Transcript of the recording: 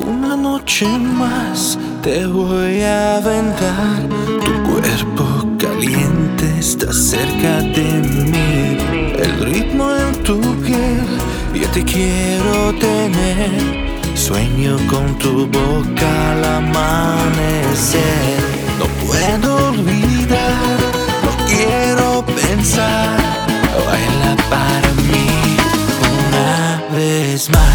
Una noche más te voy a aventar. Tu cuerpo caliente está cerca de mí. El ritmo en tu piel, yo te quiero tener. Sueño con tu boca al amanecer. No puedo olvidar, no quiero pensar. Baila para mí una vez más.